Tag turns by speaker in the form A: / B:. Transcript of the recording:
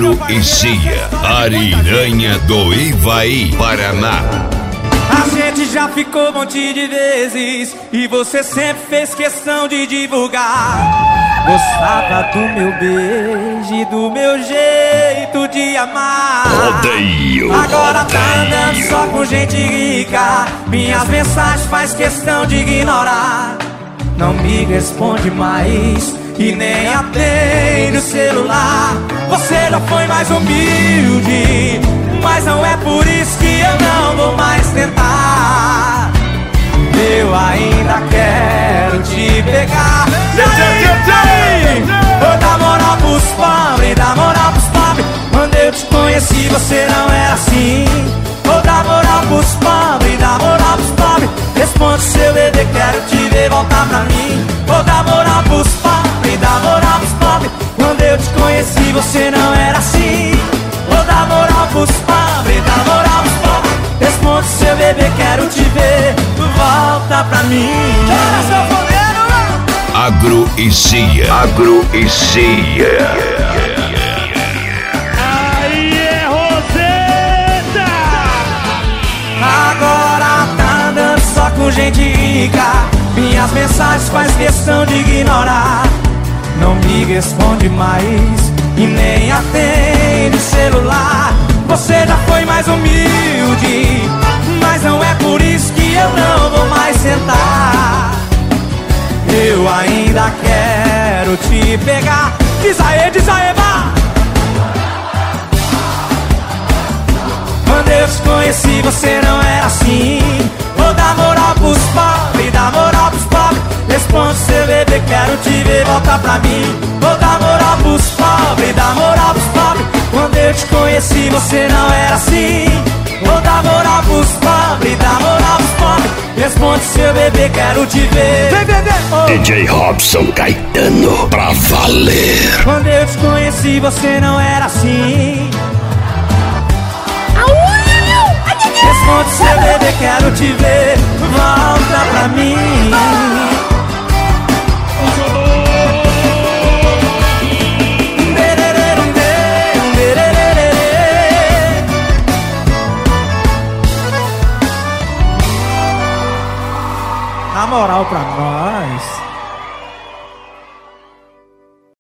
A: Agro e Cia, Ariranha do Ivaí, Paraná.
B: A gente já ficou um monte de vezes e você sempre fez questão de divulgar. Gostava do meu beijo e do meu jeito de amar.
A: Odeio.
B: Agora tá andando só com gente rica. Minhas mensagens faz questão de ignorar. Não me responde mais e nem atende o celular. Você já foi mais humilde, mas não é por isso que eu não vou mais tentar. Eu ainda quero te pegar. E aí? Vou dar moral pros pobres, dar moral pros pobres. Quando eu te conheci você não era assim. Vou dar moral pros pobres, dar moral pros pobres. Responde seu bebê, quero te ver voltar pra mim. Vou dar moral pros pobres, dar moral pros pobres. Quando eu te conheci você não era assim. Vou dar moral pros pobres, dar moral pros pobres. Responde seu bebê, quero te ver volta pra mim.
A: Agro e Cia, Agro e Cia.
C: Aí é Roseta.
B: Agora tá andando só com gente rica. Minhas mensagens faz questão de ignorar. Não me responde mais e nem atende o celular. Você já foi mais humilde, mas não é por isso que eu não vou mais sentar. Eu ainda quero te pegar. Diz aê, vá. Quando eu te conheci você não era assim. Vou dar moral pros pobres, dar moral pros pobres. Responde seu bebê, quero te ver voltar pra mim. Vou dar moral pros pobres, dar moral pros pobres. Quando eu te conheci você não era assim. Vou dar moral pros pobres, dar moral pros pobres. Responde seu bebê, quero te ver. Vem, bebê! Oh.
A: DJ Robson Caetano, pra valer.
B: Quando eu te conheci você não era assim. Responde seu bebê, quero te ver volta pra mim.